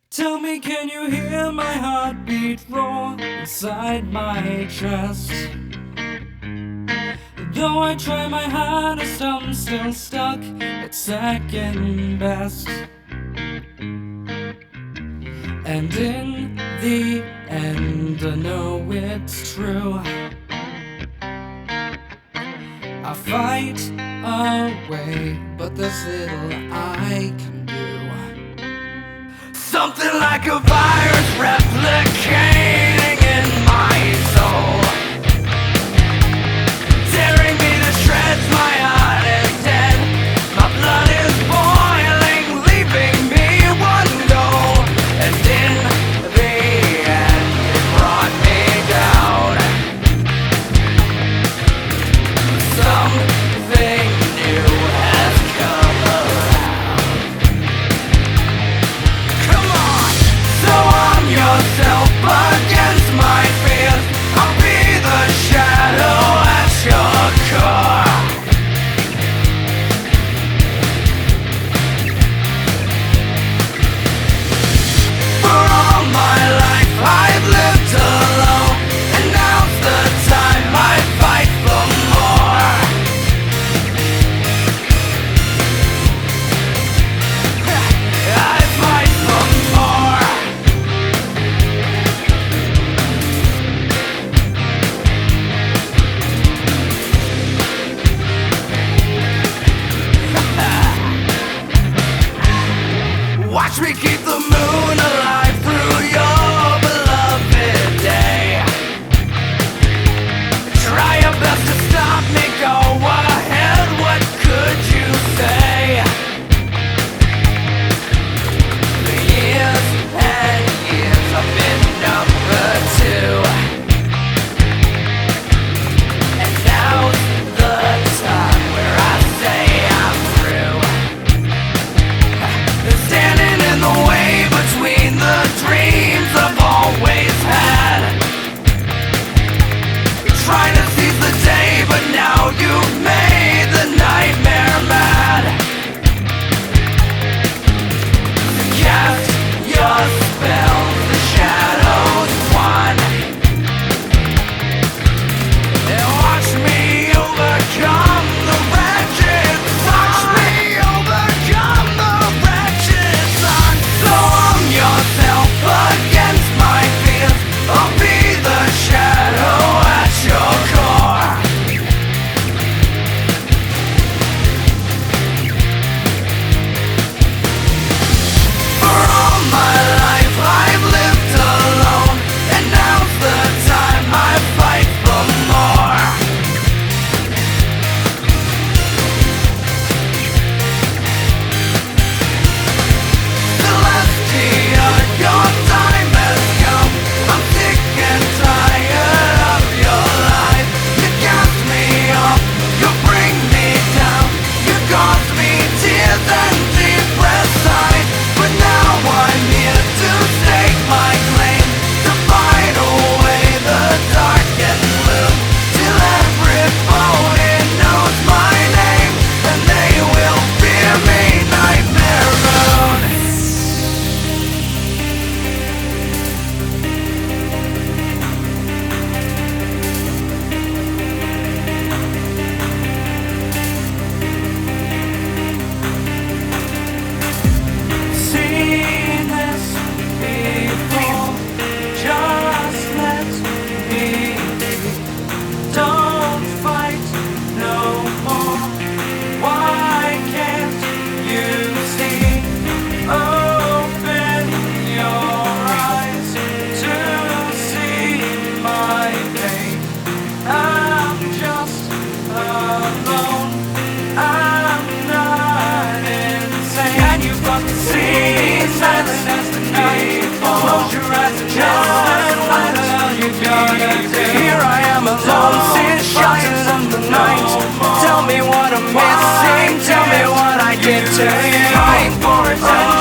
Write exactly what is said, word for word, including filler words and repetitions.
Tell me, can you hear my heartbeat roar inside my chest? Though I try my hardest, I'm still stuck at second best. And in the end, I know it's true. I fight away, but there's little I can do. Something like a virus replicating in my soul, tearing me to shreds. My heart is dead, my blood is boiling, leaving me one goal. And in the end, it brought me down. Something new has come around. Come on, so arm yourself against my fears. I'll be the shadow at your core. For all my life I've lived alone, and now's the time I fight for more. I fight for more. Watch me keep the moon alive through your beloved day. Try your best to stop me, go ahead, what could you say? The years and years I've been number two, and now's the time where I say I'm through. Standing in the way between the dreams I've always had, trying to seize the day, but now you've made the nightmare mad. Cast your spells, the shadows won, and watch me overcome the wretched. Watch me overcome the wretched sun. So arm yourself against my fears. I'll be the shadow at your core. For all my life I've lived alone, and now's the time I fight for more. Celestia, your time has come. I'm sick and tired of your life. You cast me off, you bring me down, you cause me tears and depressed sighs. But now I'm here to stake my claim, to fight away the dark and gloom, till every foe knows my name, and they will fear me, Nightmare Moon. Seen this before, just let me be. Don't fight no more. Why can't you see? Open your eyes to see my pain. I'm just alone, I'm not insane. Can you fucking see silence as the night falls? Close your eyes and just what the hell you gonna do? Here I am alone, sit sheltered in the night. Tell me what I'm missing, tell me what I get to you. Crying for attention.